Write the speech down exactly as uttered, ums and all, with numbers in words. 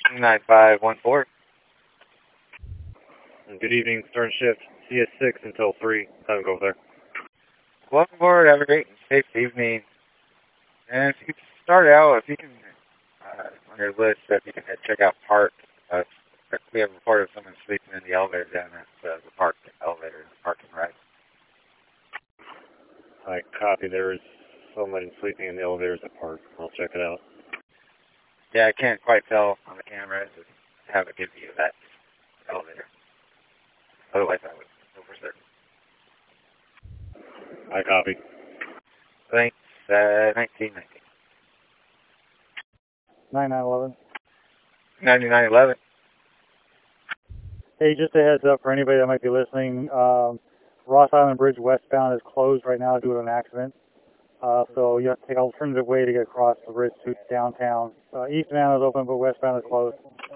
nine five one four. Good evening, stern shift, C S six until three. Time to go over there. Welcome aboard. Have a great and safe evening. And if you could start out, if you can, uh, on your list, if you can check out park. Uh, we have reported someone sleeping in the elevator down at uh, the park elevator, the parking right. I copy. There is someone sleeping in the elevators at park. I'll check it out. Yeah, I can't quite tell on the camera. Just have it give you that elevator. Otherwise, I would know for certain. I copy. Thanks. Uh, nineteen nineteen. ninety-nine eleven. ninety-nine eleven. Hey, just a heads up for anybody that might be listening. Um, Ross Island Bridge westbound is closed right now due to an accident. Uh, so you have to take an alternative way to get across the bridge to downtown. Uh, eastbound is open, but westbound is closed.